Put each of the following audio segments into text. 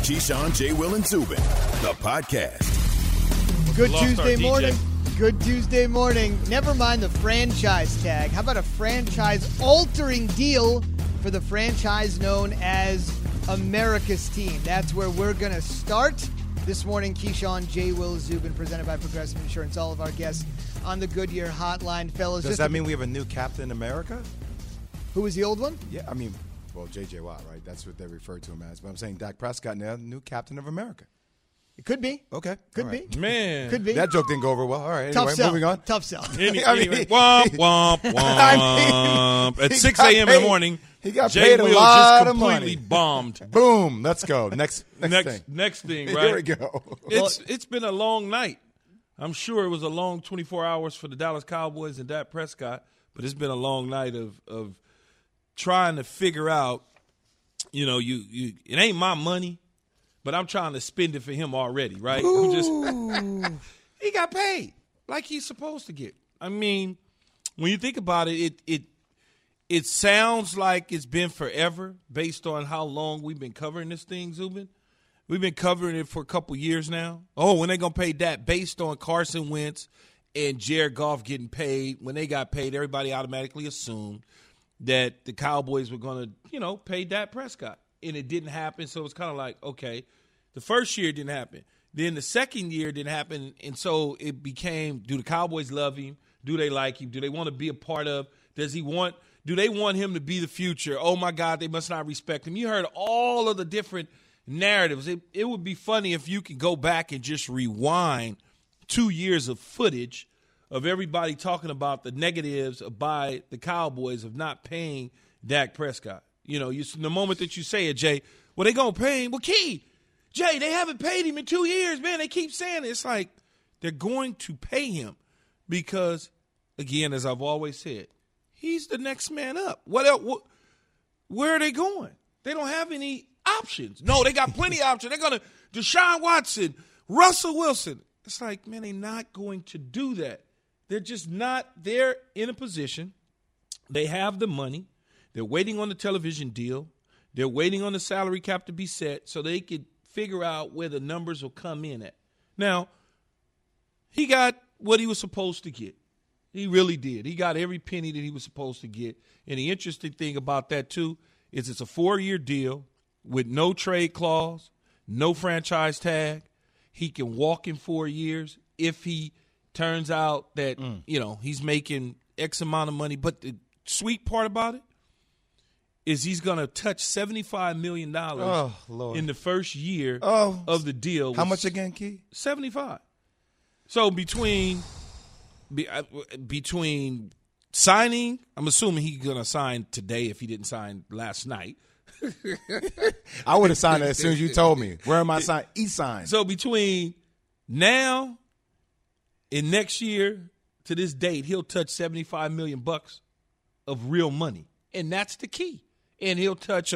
Keyshawn, J. Will, and Zubin, the podcast. Good Tuesday morning. Good Tuesday morning. Never mind the franchise tag. How about a franchise-altering deal for the franchise known as America's Team? That's where we're going to start this morning. Keyshawn, J. Will, Zubin, presented by Progressive Insurance. All of our guests on the Goodyear Hotline. Fellas, does that mean we have a new Captain America? Who was the old one? Yeah, I mean, well, J.J. Watt, right? That's what they refer to him as. But I'm saying Dak Prescott now, new Captain of America. It could be. Okay. Could be. Man. Could be. That joke didn't go over well. All right. Tough Anyway, sell. moving on. Tough sell. Anyway, womp, womp, womp. At 6 a.m. in the morning, he got Jay paid a Will lot just of money. completely bombed. Boom. Let's go. Next thing. Next thing, right? Here we go. It's been a long night. I'm sure it was a long 24 hours for the Dallas Cowboys and Dak Prescott, but it's been a long night of trying to figure out, you know, it ain't my money, but I'm trying to spend it for him already, right? He got paid like he's supposed to get. I mean, when you think about it, it sounds like it's been forever based on how long we've been covering this thing, Zubin. We've been covering it for a couple years now. Oh, when they going to pay that based on Carson Wentz and Jared Goff getting paid. When they got paid, everybody automatically assumed that the Cowboys were going to, you know, pay Dak Prescott. And it didn't happen, so it's kind of like, okay, the first year didn't happen. Then the second year didn't happen, and so it became, do the Cowboys love him? Do they like him? Do they want to be a part of? Do they want him to be the future? Oh, my God, they must not respect him. You heard all of the different narratives. It would be funny if you could go back and just rewind 2 years of footage of everybody talking about the negatives by the Cowboys of not paying Dak Prescott. You know, the moment that you say it, Jay, well, they going to pay him. Well, Jay, they haven't paid him in 2 years, man. They keep saying it. It's like they're going to pay him because, again, as I've always said, he's the next man up. What else? Where are they going? They don't have any options. No, they got plenty of options. They're going to Deshaun Watson, Russell Wilson. It's like, man, they're not going to do that. They're just not. They're in a position. They have the money. They're waiting on the television deal. They're waiting on the salary cap to be set so they could figure out where the numbers will come in at. Now, he got what he was supposed to get. He really did. He got every penny that he was supposed to get. And the interesting thing about that, too, is it's a 4-year deal with no trade clause, no franchise tag. He can walk in 4 years if he turns out that, you know, he's making X amount of money. But the sweet part about it is he's going to touch $75 million in the first year of the deal. How much again, Key? 75. So between signing, I'm assuming he's going to sign today if he didn't sign last night. I would have signed it as soon as you told me. Where am I signed? E-sign. So between now and next year to this date, he'll touch $75 million of real money, and that's the key. And he'll touch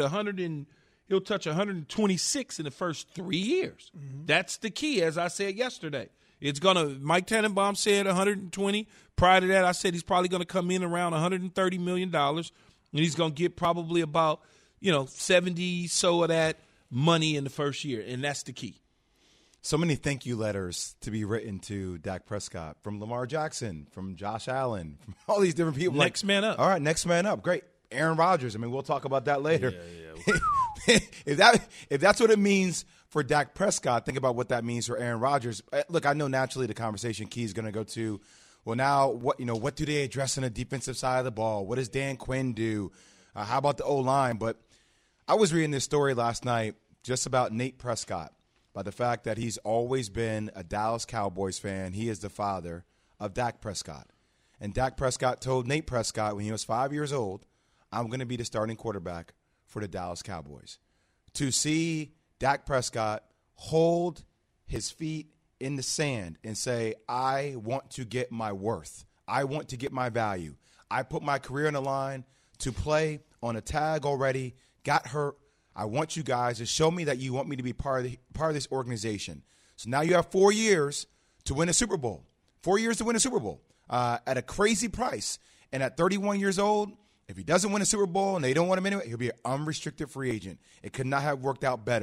126 in the first 3 years. Mm-hmm. That's the key, as I said yesterday. It's gonna. Mike Tannenbaum said 120. Prior to that, I said he's probably going to come in around $130 million, and he's going to get probably about 70 so of that money in the first year, and that's the key. So many thank you letters to be written to Dak Prescott from Lamar Jackson, from Josh Allen, from all these different people. Next man up. All right, next man up. Great. Aaron Rodgers. I mean, we'll talk about that later. Yeah. If that's what it means for Dak Prescott, think about what that means for Aaron Rodgers. Look, I know naturally the conversation Key is going to go to, well, now what do they address on the defensive side of the ball? What does Dan Quinn do? How about the O-line? But I was reading this story last night just about Nate Prescott, by the fact that he's always been a Dallas Cowboys fan. He is the father of Dak Prescott. And Dak Prescott told Nate Prescott when he was 5 years old, I'm going to be the starting quarterback for the Dallas Cowboys. To see Dak Prescott hold his feet in the sand and say, I want to get my worth. I want to get my value. I put my career on the line to play on a tag already, got hurt. I want you guys to show me that you want me to be part of this organization. So now you have 4 years to win a Super Bowl. 4 years to win a Super Bowl at a crazy price. And at 31 years old, if he doesn't win a Super Bowl and they don't want him anyway, he'll be an unrestricted free agent. It could not have worked out better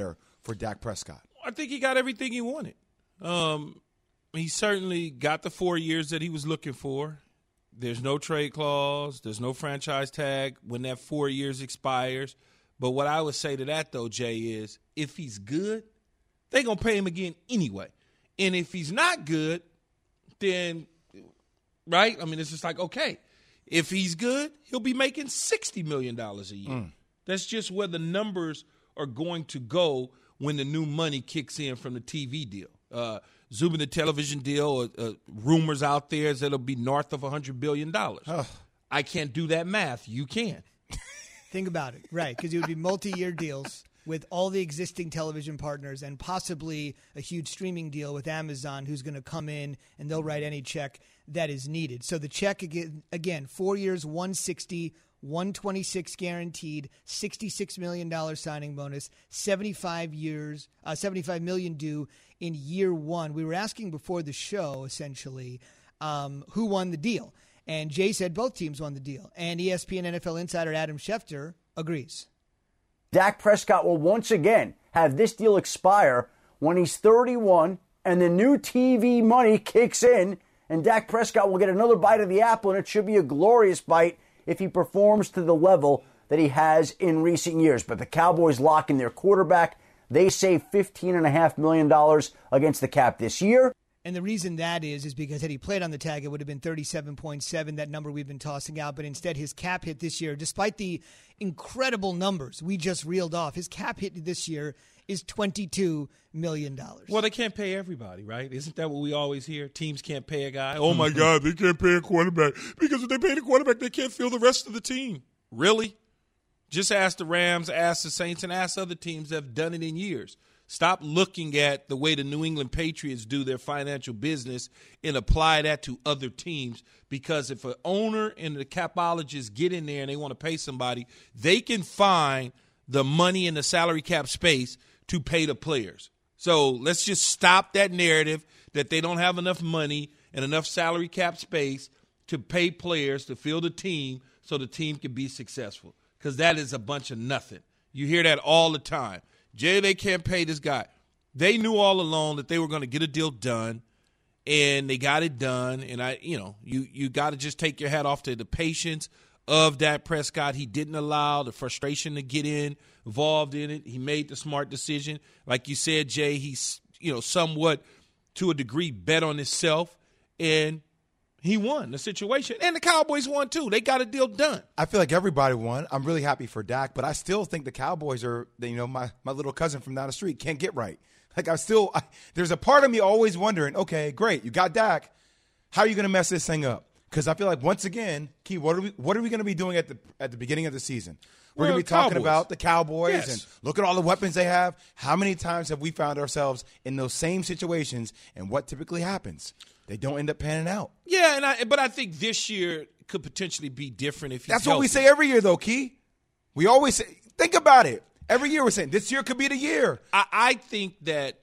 for Dak Prescott? I think he got everything he wanted. He certainly got the 4 years that he was looking for. There's no trade clause. There's no franchise tag when that 4 years expires. But what I would say to that, though, Jay, is if he's good, they're going to pay him again anyway. And if he's not good, then, right? I mean, it's just like, okay, if he's good, he'll be making $60 million a year. That's just where the numbers are going to go when the new money kicks in from the TV deal. Zubin, the television deal, rumors out there is that it'll be north of $100 billion. I can't do that math. You can. Think about it. Right, because it would be multi-year deals with all the existing television partners and possibly a huge streaming deal with Amazon who's going to come in and they'll write any check that is needed. So the check, again 4 years, $160, $126 guaranteed, $66 million signing bonus, $75 million due in year one. We were asking before the show, essentially, who won the deal. And Jay said both teams won the deal. And ESPN NFL insider Adam Schefter agrees. Dak Prescott will once again have this deal expire when he's 31 and the new TV money kicks in, and Dak Prescott will get another bite of the apple, and it should be a glorious bite if he performs to the level that he has in recent years. But the Cowboys lock in their quarterback. They save $15.5 million against the cap this year. And the reason that is because had he played on the tag, it would have been 37.7, that number we've been tossing out. But instead, his cap hit this year, despite the incredible numbers we just reeled off, his cap hit this year is $22 million. Well, they can't pay everybody, right? Isn't that what we always hear? Teams can't pay a guy. Oh, my God, they can't pay a quarterback. Because if they pay the quarterback, they can't fill the rest of the team. Really? Just ask the Rams, ask the Saints, and ask other teams that have done it in years. Stop looking at the way the New England Patriots do their financial business and apply that to other teams, because if an owner and the capologists get in there and they want to pay somebody, they can find the money in the salary cap space to pay the players. So let's just stop that narrative that they don't have enough money and enough salary cap space to pay players to fill the team so the team can be successful, because that is a bunch of nothing. You hear that all the time. Jay, they can't pay this guy. They knew all along that they were going to get a deal done, and they got it done. And you got to just take your hat off to the patience of Dak Prescott. He didn't allow the frustration to get involved in it. He made the smart decision. Like you said, Jay, he's somewhat to a degree bet on himself, and he won the situation. And the Cowboys won, too. They got a deal done. I feel like everybody won. I'm really happy for Dak, but I still think the Cowboys are, my little cousin from down the street can't get right. Like, there's a part of me always wondering, okay, great, you got Dak. How are you going to mess this thing up? Because I feel like, once again, Key, what are we going to be doing at the beginning of the season? We're going to be talking about the Cowboys and look at all the weapons they have. How many times have we found ourselves in those same situations, and what typically happens? They don't end up panning out. Yeah, but I think this year could potentially be different if he's That's healthy. what we say every year, though, Key. We always say, think about it. Every year we're saying this year could be the year. I think that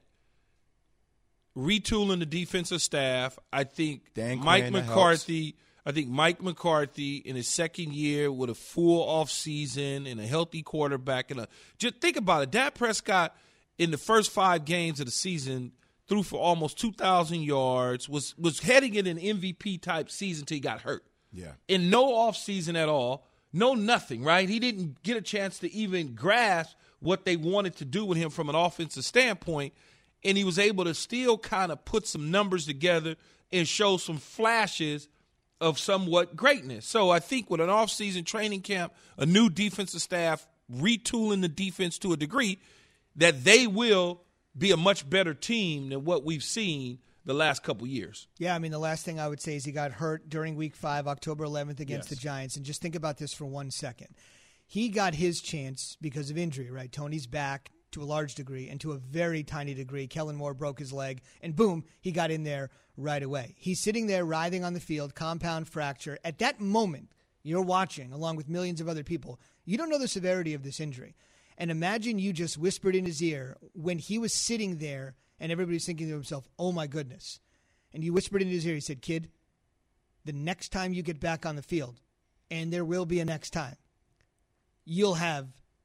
retooling the defensive staff, I think Mike McCarthy in his second year with a full offseason and a healthy quarterback. Just think about it. Dak Prescott in the first 5 games of the season threw for almost 2,000 yards, was heading in an MVP-type season until he got hurt. Yeah. In no offseason at all, no nothing, right? He didn't get a chance to even grasp what they wanted to do with him from an offensive standpoint, and he was able to still kind of put some numbers together and show some flashes of somewhat greatness. So I think with an offseason training camp, a new defensive staff, retooling the defense to a degree, that they will be a much better team than what we've seen the last couple years. Yeah, I mean, the last thing I would say is he got hurt during Week 5, October 11th against the Giants. And just think about this for 1 second. He got his chance because of injury, right? Tony's back to a large degree, and to a very tiny degree, Kellen Moore broke his leg, and boom, he got in there right away. He's sitting there writhing on the field, compound fracture. At that moment, you're watching, along with millions of other people, you don't know the severity of this injury. And imagine you just whispered in his ear when he was sitting there and everybody's thinking to himself, oh my goodness. And you whispered in his ear, he said, kid, the next time you get back on the field, and there will be a next time, you'll have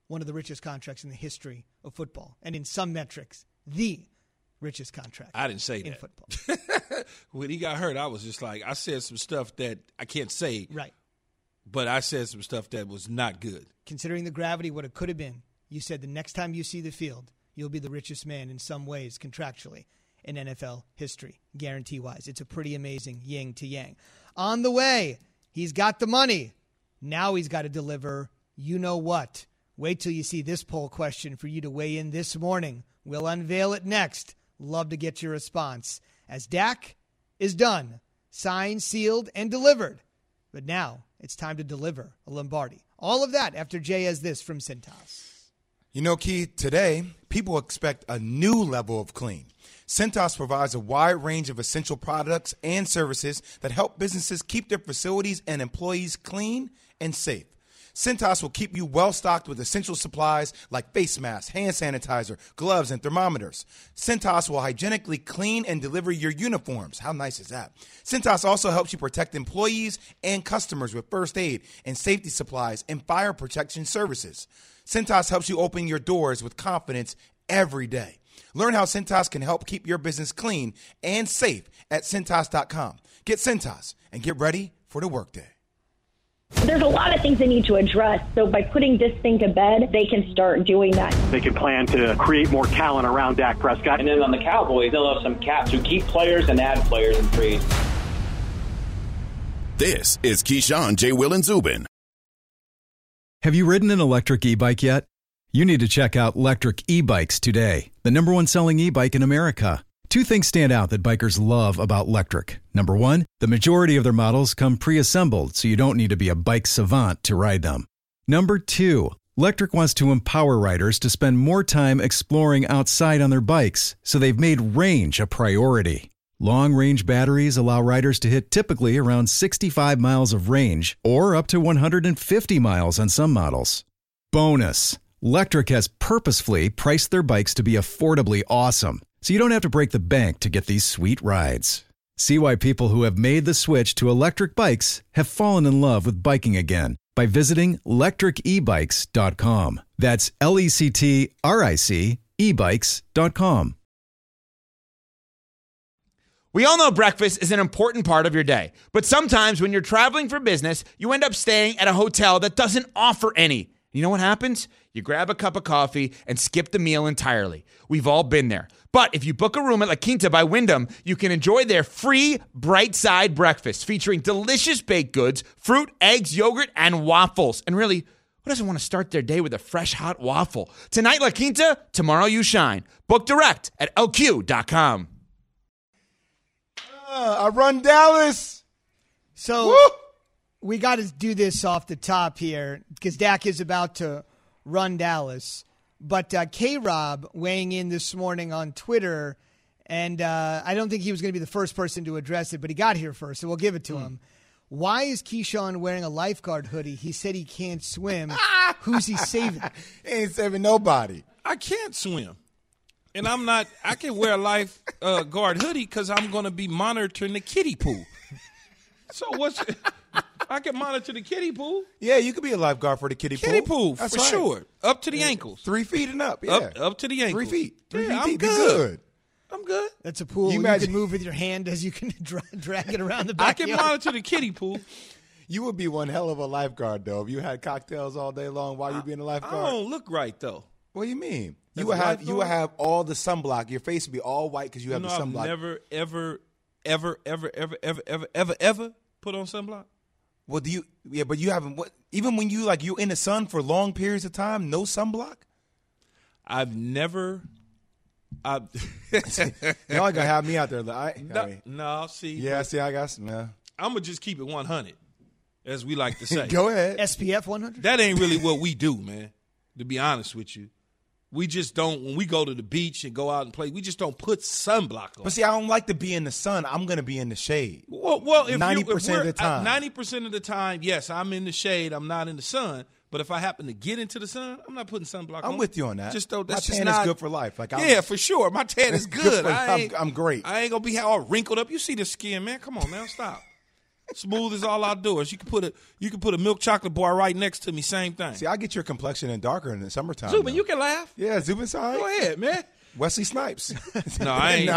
one of the richest contracts in the history of football. And in some metrics, the richest contract. I didn't say in that. football. When he got hurt, I was just like, I said some stuff that I can't say. Right. But I said some stuff that was not good. Considering the gravity, what it could have been, you said the next time you see the field, you'll be the richest man in some ways contractually in NFL history, guarantee-wise. It's a pretty amazing yin to yang. On the way, he's got the money. Now he's got to deliver you know what. Wait till you see this poll question for you to weigh in this morning. We'll unveil it next. Love to get your response. As Dak is done, signed, sealed, and delivered. But now it's time to deliver a Lombardi. All of that after Jay has this from Cintas. You know, Keith, today, people expect a new level of clean. Cintas provides a wide range of essential products and services that help businesses keep their facilities and employees clean and safe. Cintas will keep you well-stocked with essential supplies like face masks, hand sanitizer, gloves, and thermometers. Cintas will hygienically clean and deliver your uniforms. How nice is that? Cintas also helps you protect employees and customers with first aid and safety supplies and fire protection services. Cintas helps you open your doors with confidence every day. Learn how Cintas can help keep your business clean and safe at Cintas.com. Get Cintas and get ready for the workday. There's a lot of things they need to address. So by putting this thing to bed, they can start doing that. They can plan to create more talent around Dak Prescott. And then on the Cowboys, they'll have some cap to keep players and add players in trades. This is Keyshawn, J. Will, and Zubin. Have you ridden an electric e-bike yet? You need to check out Lectric E-Bikes today, the #1 selling e-bike in America. Two things stand out that bikers love about Lectric. Number one, the majority of their models come pre-assembled, so you don't need to be a bike savant to ride them. Number two, Lectric wants to empower riders to spend more time exploring outside on their bikes, so they've made range a priority. Long-range batteries allow riders to hit typically around 65 miles of range, or up to 150 miles on some models. Bonus, Lectric has purposefully priced their bikes to be affordably awesome, so you don't have to break the bank to get these sweet rides. See why people who have made the switch to electric bikes have fallen in love with biking again by visiting lectricebikes.com. That's LECTRIC ebikes.com. We all know breakfast is an important part of your day, but sometimes when you're traveling for business, you end up staying at a hotel that doesn't offer any. You know what happens? You grab a cup of coffee and skip the meal entirely. We've all been there. But if you book a room at La Quinta by Wyndham, you can enjoy their free Bright Side breakfast featuring delicious baked goods, fruit, eggs, yogurt, and waffles. And really, who doesn't want to start their day with a fresh, hot waffle? Tonight, La Quinta, tomorrow you shine. Book direct at LQ.com. I run Dallas. So Woo! We got to do this off the top here because Dak is about to run Dallas. But K-Rob weighing in this morning on Twitter, and I don't think he was going to be the first person to address it, but he got here first, so we'll give it to him. Why is Keyshawn wearing a lifeguard hoodie? He said he can't swim. Who's he saving? He ain't saving nobody. I can't swim. And I'm not, I can wear a lifeguard hoodie because I'm going to be monitoring the kiddie pool. So I can monitor the kiddie pool. Yeah, you could be a lifeguard for the kiddie pool. That's for right. Sure. Up to the ankles. 3 feet and up, yeah. Up to the ankles. 3 feet. 3 feet I'm deep. good. I'm good. That's a pool you can move with your hand as you can drag it around the backyard. I can monitor the kiddie pool. You would be one hell of a lifeguard, though, if you had cocktails all day long while you being a lifeguard. I don't look right, though. What do you mean? As You would have all the sunblock. Your face would be all white because you have the sunblock. I've never, ever put on sunblock. Well, but you haven't. Even when you're in the sun for long periods of time, no sunblock. I've never. Y'all gonna have me out there. No, see. Yeah, see, I got some. Yeah. I'm gonna just keep it 100, as we like to say. Go ahead. SPF 100. That ain't really what we do, man. To be honest with you. We just don't, when we go to the beach and go out and play, we just don't put sunblock on. But see, I don't like to be in the sun. I'm going to be in the shade. Well, if 90% of the time. 90% of the time, yes, I'm in the shade. I'm not in the sun. But if I happen to get into the sun, I'm not putting sunblock on. I'm with you on that. Just don't. My That's tan just is good for life. Yeah, for sure. My tan is good. I'm great. I ain't going to be all wrinkled up. You see the skin, man. Come on now. Stop. Smooth as all outdoors. You can put a milk chocolate bar right next to me. Same thing. See, I get your complexion in darker in the summertime. Zubin, you can laugh. Yeah, Zubin's all right. Go ahead, man. Wesley Snipes. No, I ain't.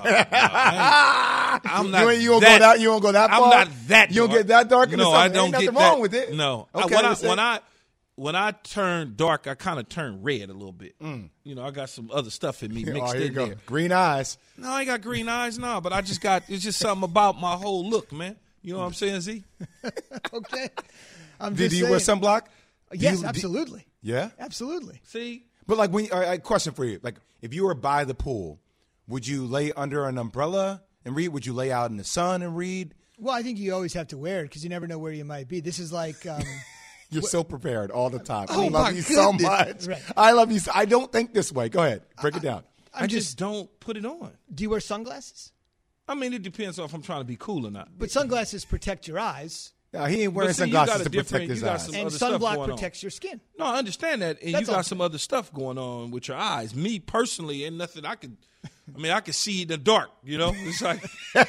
I'm not. You won't go that. You won't go that far. I'm not that. You don't get that dark in the summer. I don't Ain't get nothing wrong that. with it. No. Okay, When I turn dark, I kind of turn red a little bit. You know, I got some other stuff in me mixed here you in go. there. Green eyes. No, I ain't got green eyes, no. But it's just something about my whole look, man. You know what I'm saying, Z? Okay. Do you wear sunblock? Yes, absolutely. Yeah? Absolutely. See? But like question for you. Like if you were by the pool, would you lay under an umbrella and read? Would you lay out in the sun and read? Well, I think you always have to wear it because you never know where you might be. This is like you're so prepared all the time. Oh, I love you so much. Right. I love you. I don't think this way. Go ahead. Break it down. I just don't put it on. Do you wear sunglasses? I mean, it depends on if I'm trying to be cool or not. But sunglasses protect your eyes. No, he ain't wearing sunglasses to protect his eyes. And sunblock protects your skin. No, I understand that. And you got some other stuff going on with your eyes. Me personally, ain't nothing I could. I mean, I can see in the dark. You know, it's like.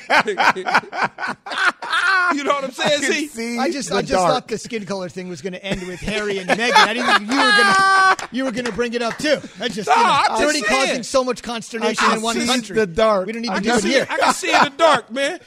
You know what I'm saying? See, I just thought the skin color thing was going to end with Harry and Meghan. I didn't think you were going to bring it up too. I just it's already causing so much consternation in one country. The dark. We don't need to do it here. I can see in the dark, man.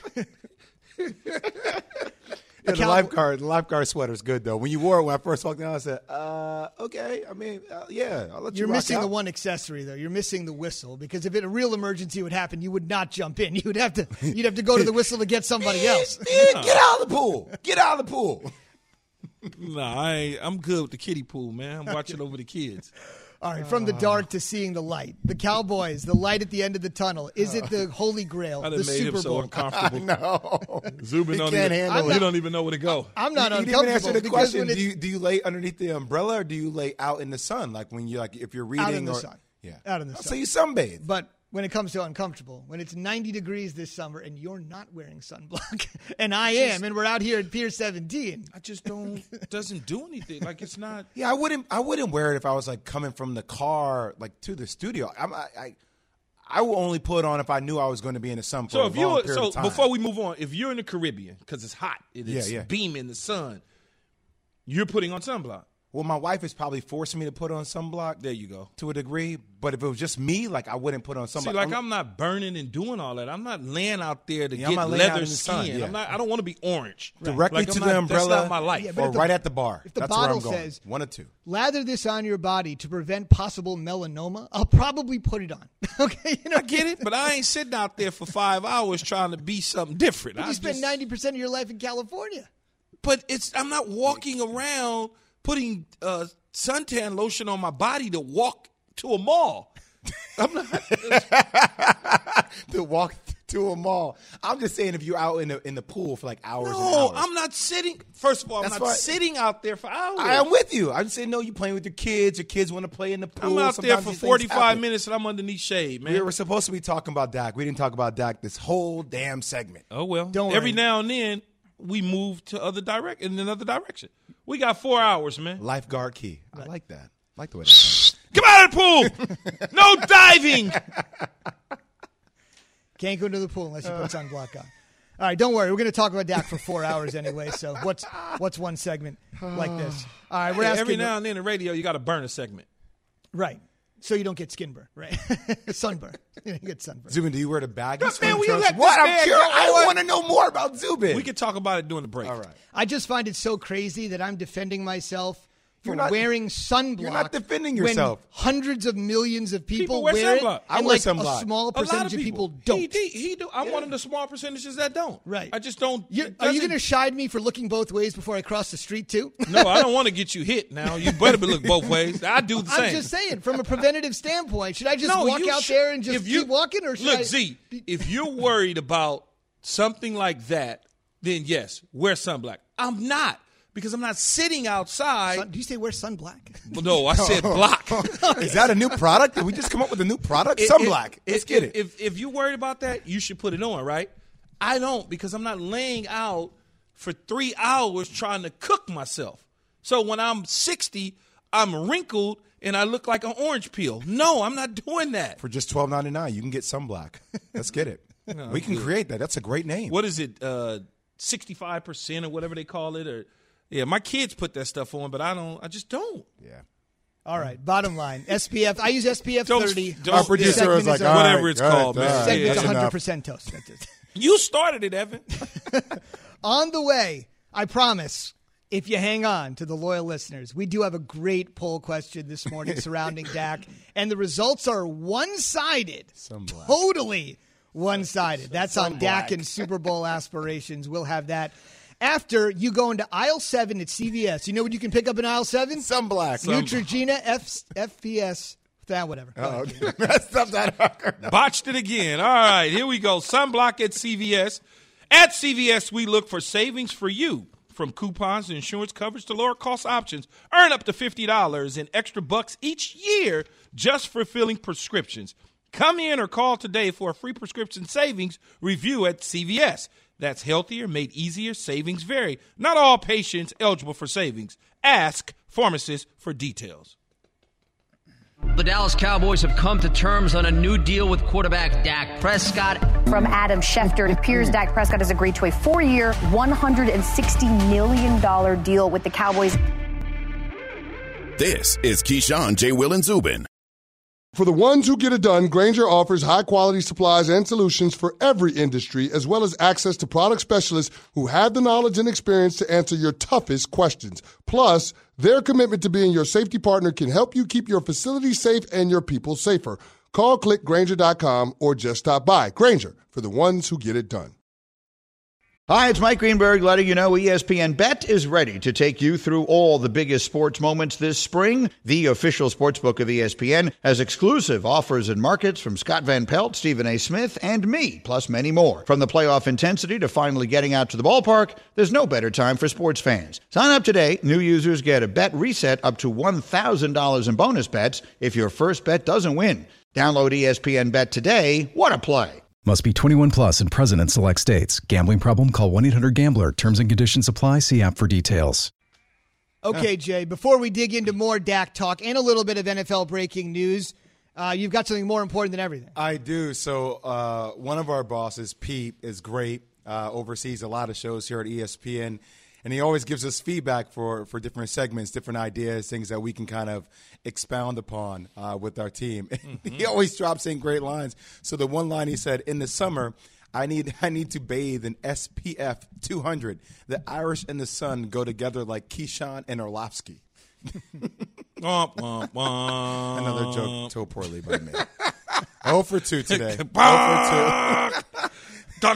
Yeah, the lifeguard sweater is good though. When you wore it when I first walked in, I said, "Okay." I mean, yeah, I'll let you. You're rock missing out. the one accessory though. You're missing the whistle because if a real emergency would happen, you would not jump in. You'd have to go to the whistle to get somebody else. Get out of the pool. Get out of the pool. No, I'm good with the kiddie pool, man. I'm watching over the kids. All right, from the dark to seeing the light. The Cowboys, the light at the end of the tunnel. Is it the Holy Grail, the Super Bowl? So uncomfortable. No. Zubin don't even know where to go. I'm not you uncomfortable. didn't even answer the question. Do Do you lay underneath the umbrella or do you lay out in the sun? Like when you if you're reading out in the sun. Yeah. Out in the sun. So you sunbathe. But when it comes to uncomfortable, when it's 90 degrees this summer and you're not wearing sunblock, and I am, and we're out here at Pier 17. I just don't. Doesn't do anything. Like it's not. Yeah, I wouldn't wear it if I was like coming from the car like to the studio. I will only put it on if I knew I was going to be in the sun for a long period of time. Before we move on, if you're in the Caribbean because it's hot, it's beaming the sun, you're putting on sunblock. Well, my wife is probably forcing me to put on sunblock. There you go. To a degree. But if it was just me, like I wouldn't put on sunblock. See, like I'm not burning and doing all that. I'm not laying out there to get leather skin. I don't want to be orange. Directly to the umbrella. That's not my life. Or right at the bar. If the that's bottle where I'm going. says, one or two. Lather this on your body to prevent possible melanoma, I'll probably put it on. Okay, I get it, but I ain't sitting out there for 5 hours trying to be something different. You spend 90% of your life in California. But I'm not walking around putting suntan lotion on my body to walk to a mall. I'm not to walk to a mall. I'm just saying if you're out in the pool for like hours and hours. No, I'm not sitting. First of all, I'm not sitting out there for hours. I am with you. I'm just saying, no, you're playing with your kids. Your kids want to play in the pool. I'm out there for 45 minutes and I'm underneath shade, man. We were supposed to be talking about Dak. We didn't talk about Dak this whole damn segment. Oh, well. Don't worry. Every now and then, we move to in another direction. We got 4 hours, man. Lifeguard key. I like that. I like the way that sounds. Come out of the pool. No diving. Can't go into the pool unless you put sunblock on. All right, don't worry. We're going to talk about Dak for 4 hours anyway. So what's one segment like this? All right, we're asking every now and then in the radio, you got to burn a segment. Right. So you don't get skin burn, right? Sunburn. You don't get sunburn. Zubin, do you wear the baggy Man, swim trunks? what? I'm curious. I want to know more about Zubin. We can talk about it during the break. All right. I just find it so crazy that I'm defending myself for wearing sunblock. You're not defending yourself. When hundreds of millions of people wear sunblock. it, I and wear like sunblock. a small percentage of people don't. He do. I'm one of the small percentages that don't. Right. I just don't. Are you going to shide me for looking both ways before I cross the street too? No, I don't want to get you hit now. You better look both ways. I do the same. I'm just saying, from a preventative standpoint, should I just walk out there and just keep walking? Or should Z, if you're worried about something like that, then yes, wear sunblock. I'm not. Because I'm not sitting outside. Do you say wear sunblock? No, I said block. Is that a new product? Did we just come up with a new product? Sunblock. Let's get it. If you're worried about that, you should put it on, right? I don't, because I'm not laying out for 3 hours trying to cook myself. So when I'm 60, I'm wrinkled and I look like an orange peel. No, I'm not doing that. For just $12.99, you can get sunblock. Let's get it. We can create that. That's a great name. What is it? 65% or whatever they call it. Or yeah, my kids put that stuff on, but I just don't. Yeah. All right, bottom line, SPF. I use SPF 30. Our producer was like, whatever it's called, man. Segment's 100% toast. You started it, Evan. On the way, I promise, if you hang on to the loyal listeners, we do have a great poll question this morning surrounding Dak, and the results are one-sided. Totally one-sided. That's on Dak and Super Bowl aspirations. We'll have that. After you go into aisle 7 at CVS, you know what you can pick up in aisle 7? Sunblock. Neutrogena FPS. Whatever. Botched it again. All right, here we go. Sunblock at CVS. At CVS, we look for savings for you. From coupons and insurance coverage to lower cost options. Earn up to $50 in extra bucks each year just for filling prescriptions. Come in or call today for a free prescription savings review at CVS. That's healthier, made easier, savings vary. Not all patients eligible for savings. Ask pharmacists for details. The Dallas Cowboys have come to terms on a new deal with quarterback Dak Prescott. From Adam Schefter, it appears Dak Prescott has agreed to a 4-year, $160 million deal with the Cowboys. This is Keyshawn, J. Will, and Zubin. For the ones who get it done, Grainger offers high-quality supplies and solutions for every industry, as well as access to product specialists who have the knowledge and experience to answer your toughest questions. Plus, their commitment to being your safety partner can help you keep your facility safe and your people safer. Call, click Grainger.com, or just stop by. Grainger, for the ones who get it done. Hi, it's Mike Greenberg letting you know ESPN Bet is ready to take you through all the biggest sports moments this spring. The official sportsbook of ESPN has exclusive offers and markets from Scott Van Pelt, Stephen A. Smith, and me, plus many more. From the playoff intensity to finally getting out to the ballpark, there's no better time for sports fans. Sign up today. New users get a bet reset up to $1,000 in bonus bets if your first bet doesn't win. Download ESPN Bet today. What a play. Must be 21 plus and present in select states. Gambling problem? Call 1-800-GAMBLER. Terms and conditions apply. See app for details. Okay, Jay, before we dig into more Dak talk and a little bit of NFL breaking news, you've got something more important than everything. I do. So one of our bosses, Pete, is great, oversees a lot of shows here at ESPN, and he always gives us feedback for different segments, different ideas, things that we can kind of expound upon with our team. Mm-hmm. He always drops in great lines. So the one line he said, in the summer, I need to bathe in SPF 200. The Irish and the sun go together like Keyshawn and Orlovsky. Another joke told poorly by me. 0 for 2 today. 0 for 2. By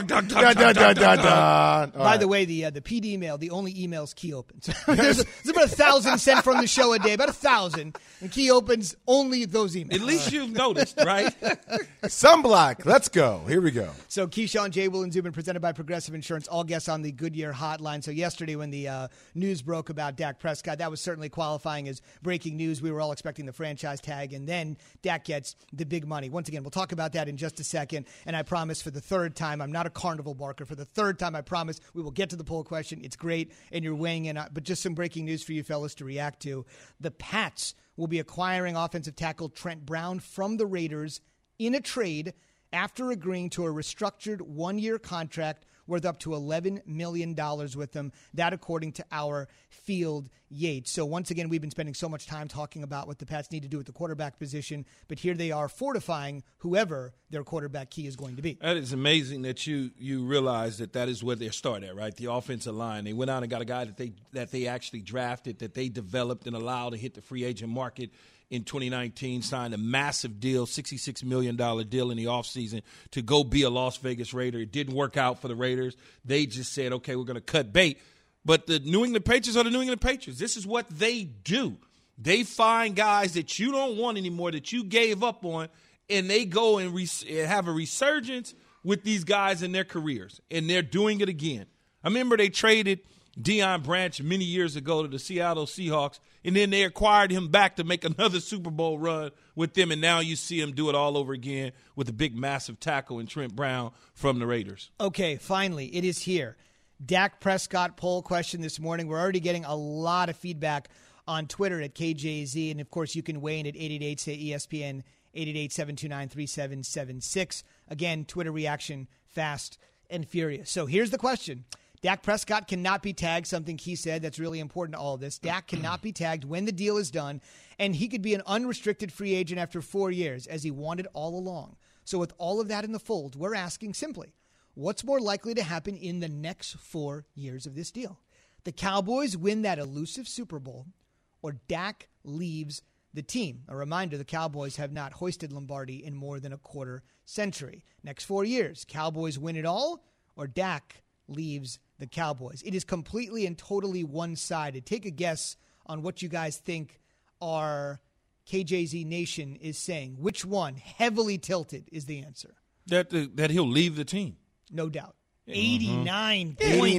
the way, the PD email, the only email's key opens. there's about 1,000 sent from the show a day, about 1,000, and key opens only those emails. At least you've noticed, right? Sunblock, let's go. Here we go. So Keyshawn, J. Will, and Zubin, presented by Progressive Insurance, all guests on the Goodyear hotline. So yesterday when the news broke about Dak Prescott, that was certainly qualifying as breaking news. We were all expecting the franchise tag, and then Dak gets the big money. Once again, we'll talk about that in just a second, and I promise for the third time, I'm not a carnival barker. For the third time, I promise we will get to the poll question. It's great, and you're weighing in. But just some breaking news for you fellas to react to. The Pats will be acquiring offensive tackle Trent Brown from the Raiders in a trade after agreeing to a restructured one-year contract worth up to $11 million with them. That according to our Field Yates. So once again, we've been spending so much time talking about what the Pats need to do at the quarterback position, but here they are fortifying whoever their quarterback key is going to be. That is amazing that you realize that is where they start at, right? The offensive line. They went out and got a guy that they actually drafted, that they developed and allowed to hit the free agent market in 2019, signed a massive deal, $66 million deal in the offseason to go be a Las Vegas Raider. It didn't work out for the Raiders. They just said, okay, we're going to cut bait. But the New England Patriots are the New England Patriots. This is what they do. They find guys that you don't want anymore, that you gave up on, and they go and have a resurgence with these guys in their careers, and they're doing it again. I remember they traded Deion Branch many years ago to the Seattle Seahawks, and then they acquired him back to make another Super Bowl run with them, and now you see him do it all over again with a big, massive tackle in Trent Brown from the Raiders. Okay, finally, it is here. Dak Prescott poll question this morning. We're already getting a lot of feedback on Twitter at KJZ, and, of course, you can weigh in at 888-SAY-ESPN, 888-729-3776. Again, Twitter reaction, fast and furious. So here's the question. Dak Prescott cannot be tagged, something he said that's really important to all of this. Dak cannot be tagged when the deal is done, and he could be an unrestricted free agent after 4 years, as he wanted all along. So with all of that in the fold, we're asking simply, what's more likely to happen in the next 4 years of this deal? The Cowboys win that elusive Super Bowl, or Dak leaves the team. A reminder, the Cowboys have not hoisted Lombardi in more than a quarter century. Next 4 years, Cowboys win it all, or Dak leaves the Cowboys. It is completely and totally one-sided. Take a guess on what you guys think our KJZ Nation is saying. Which one, heavily tilted, is the answer? That he'll leave the team. No doubt. 89%.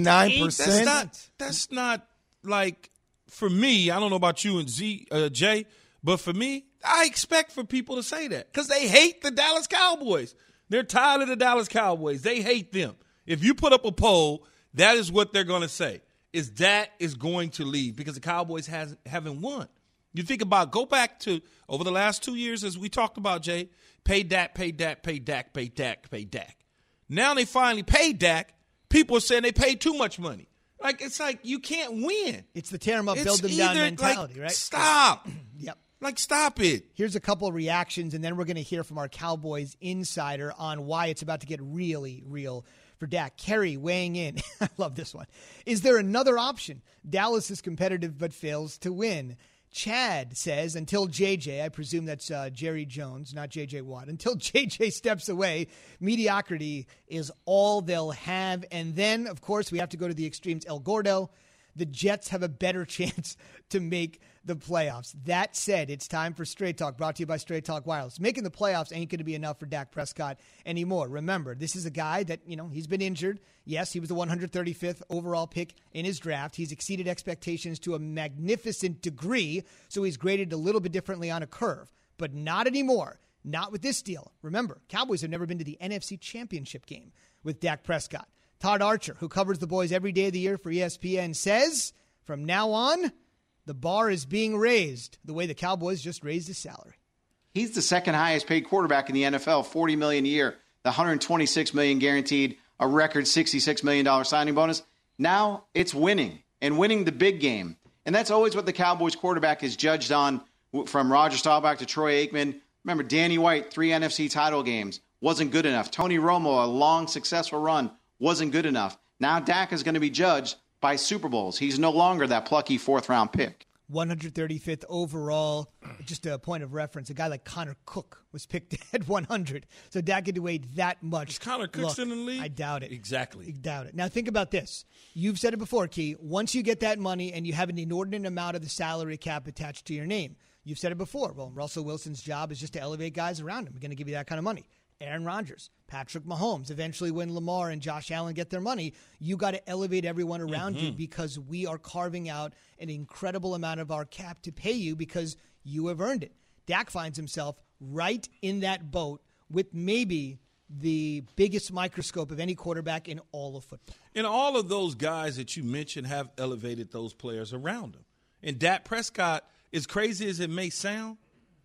89%. That's not like, for me, I don't know about you and Jay, but for me, I expect for people to say that because they hate the Dallas Cowboys. They're tired of the Dallas Cowboys. They hate them. If you put up a poll, that is what they're going to say, is that is going to leave because the Cowboys haven't won. You think about, go back to over the last 2 years, as we talked about, Jay, pay Dak, pay Dak, pay Dak, pay Dak, pay Dak. Now they finally paid Dak. People are saying they paid too much money. Like, it's like you can't win. It's the tear them up, build them down mentality, right? Stop. Yep. Like, stop it. Here's a couple of reactions, and then we're going to hear from our Cowboys insider on why it's about to get really real for Dak. Kerry weighing in. I love this one. Is there another option? Dallas is competitive but fails to win. Chad says, until JJ, I presume that's Jerry Jones, not JJ Watt, until JJ steps away, mediocrity is all they'll have. And then, of course, we have to go to the extremes. El Gordo, the Jets have a better chance to make the playoffs. That said, it's time for Straight Talk, brought to you by Straight Talk Wireless. Making the playoffs ain't going to be enough for Dak Prescott anymore. Remember, this is a guy that, he's been injured. Yes, he was the 135th overall pick in his draft. He's exceeded expectations to a magnificent degree, so he's graded a little bit differently on a curve. But not anymore. Not with this deal. Remember, Cowboys have never been to the NFC Championship game with Dak Prescott. Todd Archer, who covers the boys every day of the year for ESPN, says, from now on, the bar is being raised the way the Cowboys just raised his salary. He's the second highest paid quarterback in the NFL, $40 million a year, the $126 million guaranteed, a record $66 million signing bonus. Now it's winning and winning the big game. And that's always what the Cowboys quarterback is judged on, from Roger Staubach to Troy Aikman. Remember, Danny White, 3 NFC title games, wasn't good enough. Tony Romo, a long, successful run, wasn't good enough. Now Dak is going to be judged by Super Bowls. He's no longer that plucky 4th-round pick. 135th overall. Just a point of reference, a guy like Connor Cook was picked at 100. So Dak had to wait that much. Is Connor Cook still in the league? I doubt it. Exactly. I doubt it. Now think about this. You've said it before, Key. Once you get that money and you have an inordinate amount of the salary cap attached to your name, you've said it before. Well, Russell Wilson's job is just to elevate guys around him. We're going to give you that kind of money. Aaron Rodgers, Patrick Mahomes. Eventually, when Lamar and Josh Allen get their money, you got to elevate everyone around you because we are carving out an incredible amount of our cap to pay you because you have earned it. Dak finds himself right in that boat with maybe the biggest microscope of any quarterback in all of football. And all of those guys that you mentioned have elevated those players around him. And Dak Prescott, as crazy as it may sound,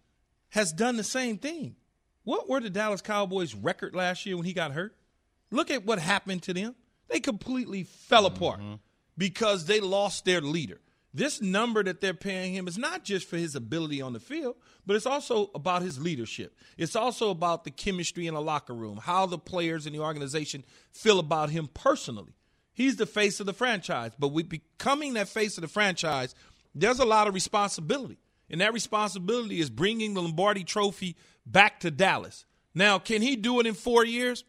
has done the same thing. What were the Dallas Cowboys' record last year when he got hurt? Look at what happened to them. They completely fell apart because they lost their leader. This number that they're paying him is not just for his ability on the field, but it's also about his leadership. It's also about the chemistry in the locker room, how the players in the organization feel about him personally. He's the face of the franchise, but with becoming that face of the franchise, there's a lot of responsibility. And that responsibility is bringing the Lombardi Trophy back to Dallas. Now, can he do it in 4 years?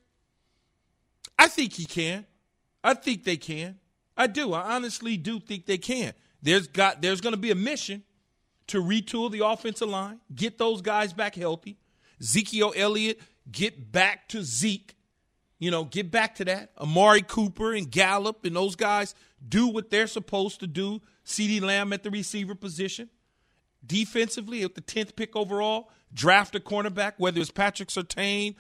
I think he can. I think they can. I do. I honestly do think they can. There's going to be a mission to retool the offensive line, get those guys back healthy. Ezekiel Elliott, get back to Zeke. Get back to that. Amari Cooper and Gallup and those guys do what they're supposed to do. CeeDee Lamb at the receiver position. Defensively, at the 10th pick overall, draft a cornerback, whether it's Patrick Surtain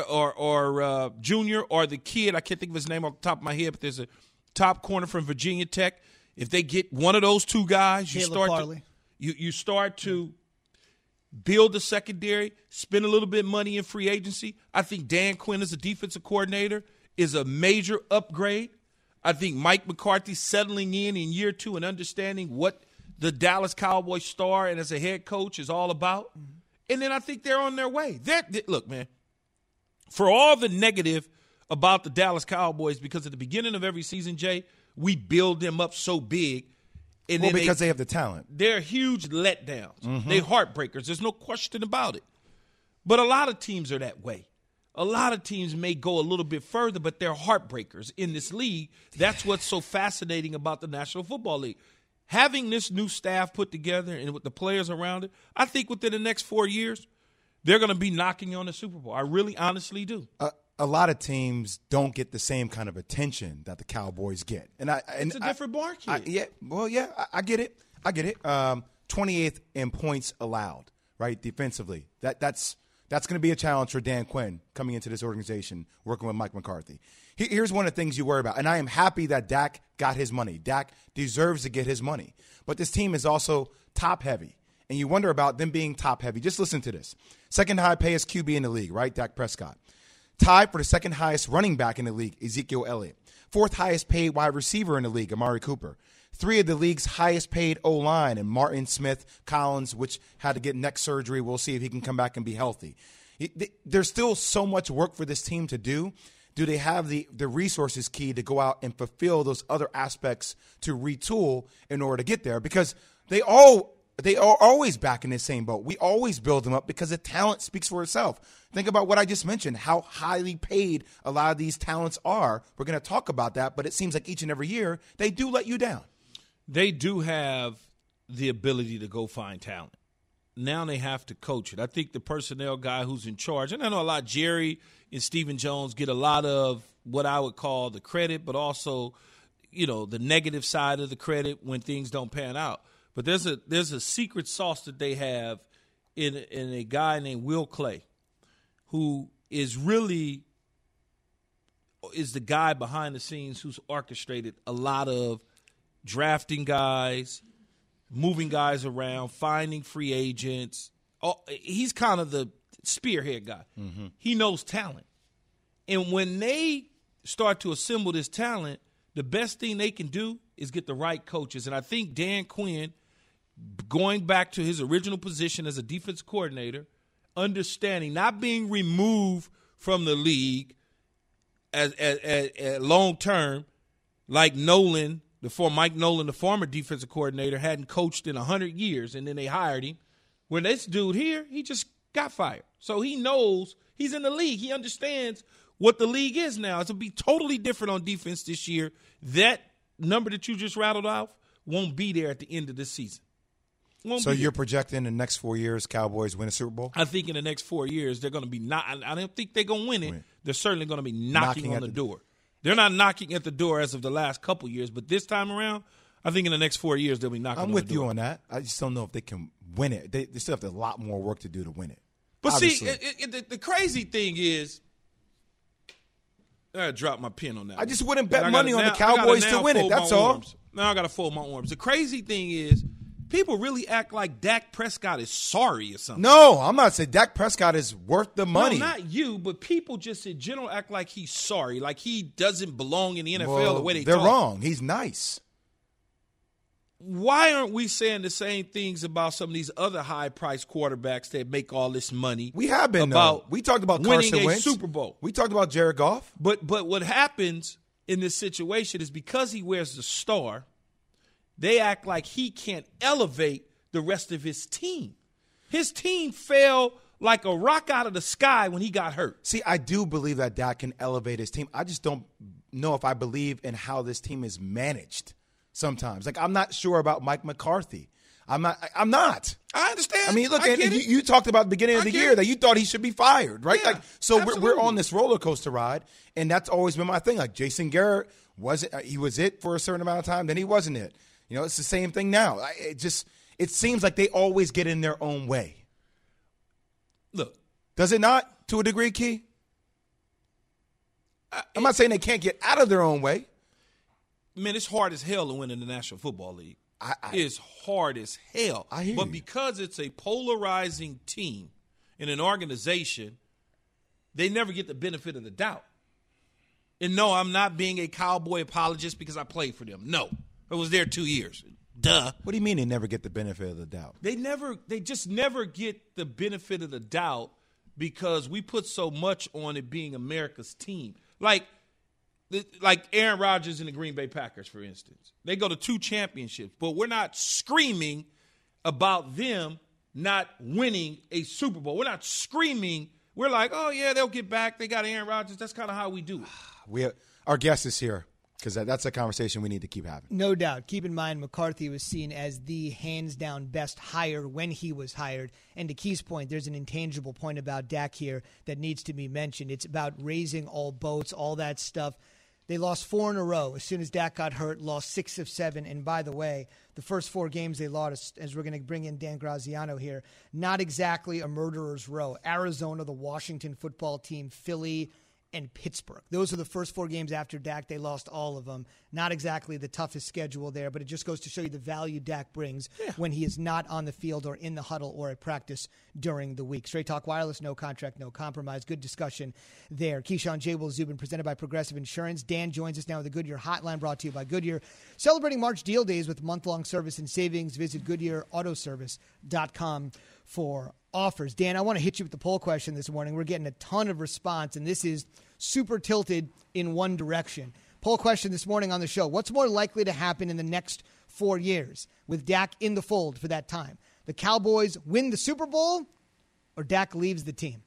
or Junior or the kid. I can't think of his name off the top of my head, but there's a top corner from Virginia Tech. If they get one of those two guys, you start to build the secondary, spend a little bit of money in free agency. I think Dan Quinn as a defensive coordinator is a major upgrade. I think Mike McCarthy settling in year 2 and understanding what the Dallas Cowboys star and as a head coach is all about. Mm-hmm. And then I think they're on their way. Look, man, for all the negative about the Dallas Cowboys, because at the beginning of every season, Jay, we build them up so big. And well, because they have the talent. They're huge letdowns. Mm-hmm. They're heartbreakers. There's no question about it. But a lot of teams are that way. A lot of teams may go a little bit further, but they're heartbreakers in this league. That's what's so fascinating about the National Football League. Having this new staff put together and with the players around it, I think within the next 4 years, they're going to be knocking on the Super Bowl. I really honestly do. A lot of teams don't get the same kind of attention that the Cowboys get. It's a different market. I get it. I get it. 28th in points allowed, right, defensively. That's going to be a challenge for Dan Quinn coming into this organization, working with Mike McCarthy. Here's one of the things you worry about, and I am happy that Dak got his money. Dak deserves to get his money. But this team is also top-heavy, and you wonder about them being top-heavy. Just listen to this. Second high-payest QB in the league, right, Dak Prescott. Tied for the second highest running back in the league, Ezekiel Elliott. Fourth highest paid wide receiver in the league, Amari Cooper. 3 of the league's highest paid O-line, and Martin Smith Collins, which had to get neck surgery. We'll see if he can come back and be healthy. There's still so much work for this team to do. Do they have the resources key to go out and fulfill those other aspects to retool in order to get there? Because they are always back in the same boat. We always build them up because the talent speaks for itself. Think about what I just mentioned, how highly paid a lot of these talents are. We're going to talk about that, but it seems like each and every year they do let you down. They do have the ability to go find talent. Now they have to coach it. I think the personnel guy who's in charge, and I know a lot, Jerry and Stephen Jones get a lot of what I would call the credit, but also, the negative side of the credit when things don't pan out. But there's a secret sauce that they have in a guy named Will Clay, who is the guy behind the scenes who's orchestrated a lot of drafting guys, moving guys around, finding free agents. He's kind of the spearhead guy. Mm-hmm. He knows talent. And when they start to assemble this talent, the best thing they can do is get the right coaches. And I think Dan Quinn, going back to his original position as a defense coordinator, understanding, not being removed from the league as long term, like Mike Nolan, the former defensive coordinator, hadn't coached in 100 years, and then they hired him. When this dude here, he just got fired. So he knows he's in the league. He understands what the league is now. It'll be totally different on defense this year. That number that you just rattled off won't be there at the end of this season. So you're projecting in the next 4 years Cowboys win a Super Bowl? I think in the next 4 years they're going to be I don't think they're going to win it. They're certainly going to be knocking on the door. They're not knocking at the door as of the last couple years, but this time around, I think in the next 4 years they'll be knocking on the door. I'm with you on that. I just don't know if they can win it. They still have a lot more work to do to win it. But obviously. See, the crazy thing is, I dropped my pen on that. I just wouldn't bet money on the Cowboys to win it. That's all. Now I got to fold my arms. The crazy thing is, people really act like Dak Prescott is sorry or something. No, I'm not saying Dak Prescott is worth the money. No, not you, but people just in general act like he's sorry, like he doesn't belong in the NFL the way they talk. They're wrong. He's nice. Why aren't we saying the same things about some of these other high-priced quarterbacks that make all this money? We have been, we talked about winning Carson Wentz. Super Bowl. We talked about Jared Goff. But what happens in this situation is because he wears the star, they act like he can't elevate the rest of his team. His team fell like a rock out of the sky when he got hurt. See, I do believe that Dak can elevate his team. I just don't know if I believe in how this team is managed sometimes. Like, I'm not sure about Mike McCarthy. I'm not. I understand. I mean, look, you talked about the beginning of the year that you thought he should be fired, right? Yeah, like, so we're on this roller coaster ride, and that's always been my thing. Like, Jason Garrett he was it for a certain amount of time, then he wasn't it. It's the same thing now. It seems like they always get in their own way. Look, does it not, to a degree, Key? I'm not saying they can't get out of their own way. Man, it's hard as hell to win in the National Football League. It's hard as hell. I hear but because it's a polarizing team in an organization, they never get the benefit of the doubt. And no, I'm not being a Cowboy apologist because I played for them. No, I was there 2 years. Duh. What do you mean they never get the benefit of the doubt? They just never get the benefit of the doubt because we put so much on it being America's team. Like Aaron Rodgers and the Green Bay Packers, for instance. They go to 2 championships, but we're not screaming about them not winning a Super Bowl. We're not screaming. We're like, oh, yeah, they'll get back. They got Aaron Rodgers. That's kind of how we do it. Our guest is here because that's a conversation we need to keep having. No doubt. Keep in mind, McCarthy was seen as the hands-down best hire when he was hired. And to Key's point, there's an intangible point about Dak here that needs to be mentioned. It's about raising all boats, all that stuff. They lost 4 in a row. As soon as Dak got hurt, lost 6 of 7. And by the way, the first 4 games they lost, as we're going to bring in Dan Graziano here, not exactly a murderer's row. Arizona, the Washington football team, Philly, and Pittsburgh. Those are the first 4 games after Dak. They lost all of them. Not exactly the toughest schedule there, but it just goes to show you the value Dak brings when he is not on the field or in the huddle or at practice during the week. Straight Talk Wireless, no contract, no compromise. Good discussion there. Keyshawn, J. Will, Zubin, presented by Progressive Insurance. Dan joins us now with the Goodyear Hotline, brought to you by Goodyear. Celebrating March Deal Days with month-long service and savings. Visit GoodyearAutoservice.com for offers. Dan, I want to hit you with the poll question this morning. We're getting a ton of response, and this is super tilted in one direction. Poll question this morning on the show. What's more likely to happen in the next 4 years with Dak in the fold for that time? The Cowboys win the Super Bowl or Dak leaves the team?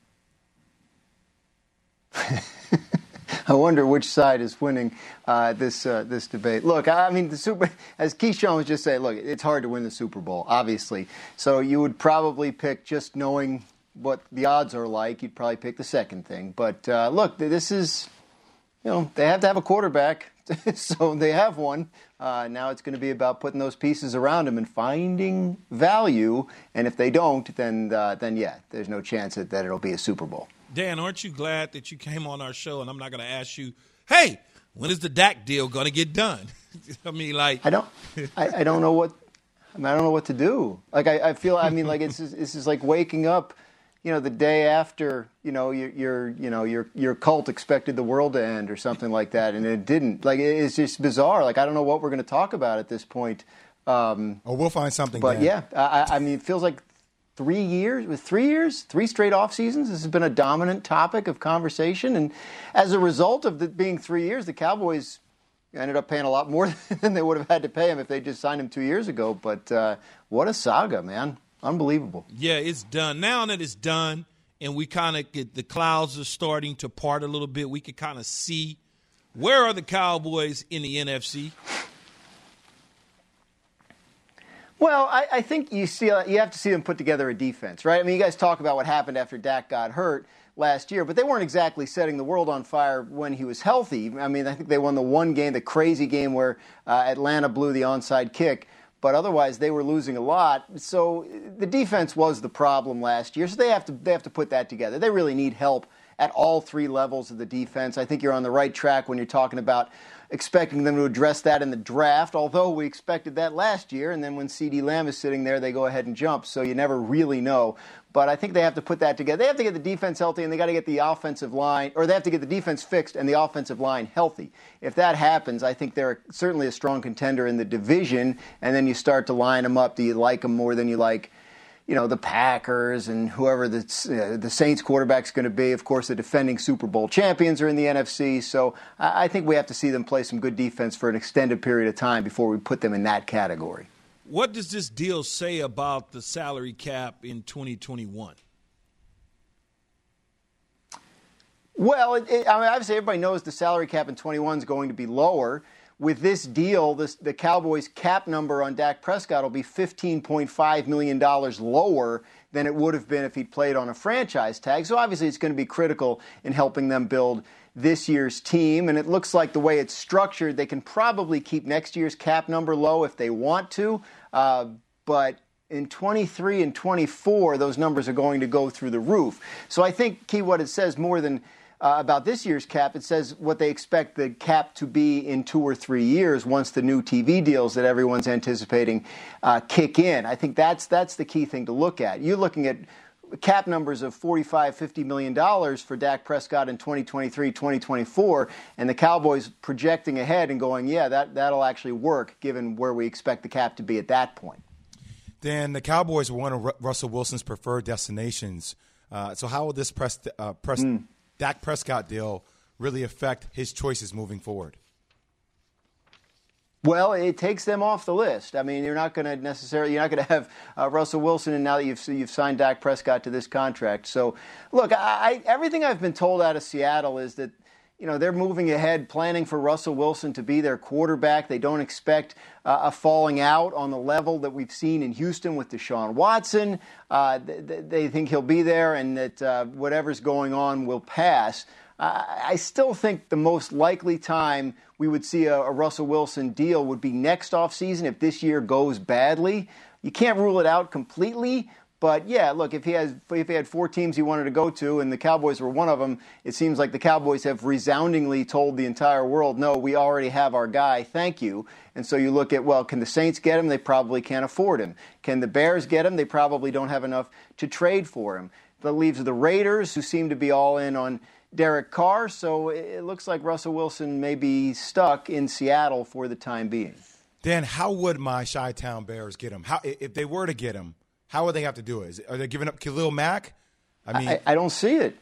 I wonder which side is winning this debate. Look, I mean, as Keyshawn was just saying, look, it's hard to win the Super Bowl, obviously. So you would probably pick, just knowing what the odds are like, you'd probably pick the second thing. But look, this is, they have to have a quarterback, so they have one. Now it's going to be about putting those pieces around him and finding value. And if they don't, then yeah, there's no chance that it'll be a Super Bowl. Dan, aren't you glad that you came on our show and I'm not going to ask you, hey, when is the Dak deal going to get done? I mean, like I don't know what to do. Like I feel, I mean, like this is like waking up, the day after, your cult expected the world to end or something like that, and it didn't. Like it's just bizarre. Like I don't know what we're going to talk about at this point. We'll find something. But Dan. yeah, I mean, it feels like 3 years, with 3 years, 3 straight off seasons. This has been a dominant topic of conversation. And as a result of it being 3 years, the Cowboys ended up paying a lot more than they would have had to pay him if they just signed him 2 years ago. But what a saga, man. Unbelievable. Yeah, it's done. Now that it's done and we kind of get the clouds are starting to part a little bit, we can kind of see where are the Cowboys in the NFC? Well, I think you have to see them put together a defense, right? I mean, you guys talk about what happened after Dak got hurt last year, but they weren't exactly setting the world on fire when he was healthy. I mean, I think they won the one game, the crazy game where Atlanta blew the onside kick, but otherwise they were losing a lot. So the defense was the problem last year, so they have to put that together. They really need help at all 3 levels of the defense. I think you're on the right track when you're talking about expecting them to address that in the draft, although we expected that last year, and then when CeeDee Lamb is sitting there, they go ahead and jump, so you never really know. But I think they have to put that together. They have to get the defense healthy, and they got to get the offensive line, or they have to get the defense fixed and the offensive line healthy. If that happens, I think they're certainly a strong contender in the division, and then you start to line them up. Do you like them more than you like the Packers and whoever the Saints quarterback's going to be? Of course, the defending Super Bowl champions are in the NFC. So I think we have to see them play some good defense for an extended period of time before we put them in that category. What does this deal say about the salary cap in 2021? Well, I mean, obviously everybody knows the salary cap in 21 is going to be lower. With this deal, the Cowboys' cap number on Dak Prescott will be $15.5 million lower than it would have been if he'd played on a franchise tag. So obviously it's going to be critical in helping them build this year's team. And it looks like the way it's structured, they can probably keep next year's cap number low if they want to. But in 23 and 24, those numbers are going to go through the roof. So I think, Key, what it says more than about this year's cap, it says what they expect the cap to be in 2 or 3 years once the new TV deals that everyone's anticipating kick in. I think that's the key thing to look at. You're looking at cap numbers of $45-50 million for Dak Prescott in 2023, 2024, and the Cowboys projecting ahead and going, yeah, that'll actually work given where we expect the cap to be at that point. Dan, the Cowboys were one of Russell Wilson's preferred destinations. So how will this Dak Prescott deal really affect his choices moving forward? Well, it takes them off the list. I mean, you're not going to have Russell Wilson, and now that you've signed Dak Prescott to this contract. So, look, everything I've been told out of Seattle is that, they're moving ahead, planning for Russell Wilson to be their quarterback. They don't expect a falling out on the level that we've seen in Houston with Deshaun Watson. They think he'll be there, and that whatever's going on will pass. I still think the most likely time we would see a Russell Wilson deal would be next offseason if this year goes badly. You can't rule it out completely, but yeah, look, if he had 4 teams he wanted to go to and the Cowboys were one of them, it seems like the Cowboys have resoundingly told the entire world, no, we already have our guy, thank you. And so you look at, well, can the Saints get him? They probably can't afford him. Can the Bears get him? They probably don't have enough to trade for him. That leaves the Raiders, who seem to be all in on Derek Carr, so it looks like Russell Wilson may be stuck in Seattle for the time being. Dan, how would my Chi-Town Bears get him? If they were to get him, how would they have to do it? Are they giving up Khalil Mack? I don't see it.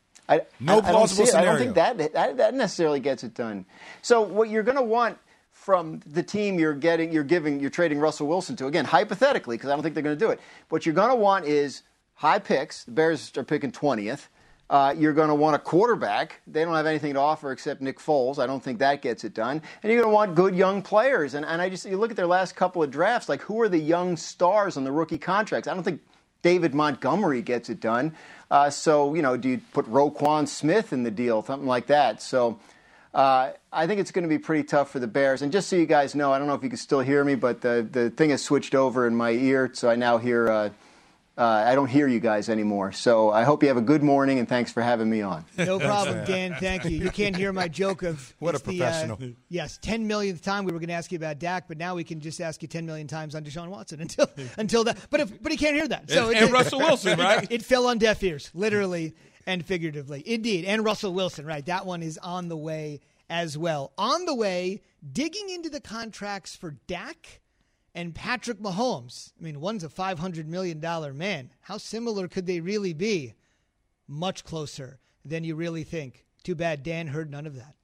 No plausible scenario. I don't think that necessarily gets it done. So what you're going to want from the team you're trading Russell Wilson to, again, hypothetically, because I don't think they're going to do it, what you're going to want is high picks. The Bears are picking 20th. You're going to want a quarterback. They don't have anything to offer except Nick Foles. I don't think that gets it done. And you're going to want good young players. And you look at their last couple of drafts, like who are the young stars on the rookie contracts? I don't think David Montgomery gets it done. Do you put Roquan Smith in the deal, something like that? So I think it's going to be pretty tough for the Bears. And just so you guys know, I don't know if you can still hear me, but the thing has switched over in my ear, so I now hear I don't hear you guys anymore. So I hope you have a good morning, and thanks for having me on. No problem, Dan. Thank you. You can't hear my joke of what a professional. 10 millionth time we were going to ask you about Dak, but now we can just ask you 10 million times on Deshaun Watson until that. But he can't hear that. So and Russell Wilson, right? It fell on deaf ears, literally and figuratively. Indeed, and Russell Wilson, right? That one is on the way as well. On the way, digging into the contracts for Dak and Patrick Mahomes. I mean, one's a $500 million man. How similar could they really be? Much closer than you really think. Too bad Dan heard none of that.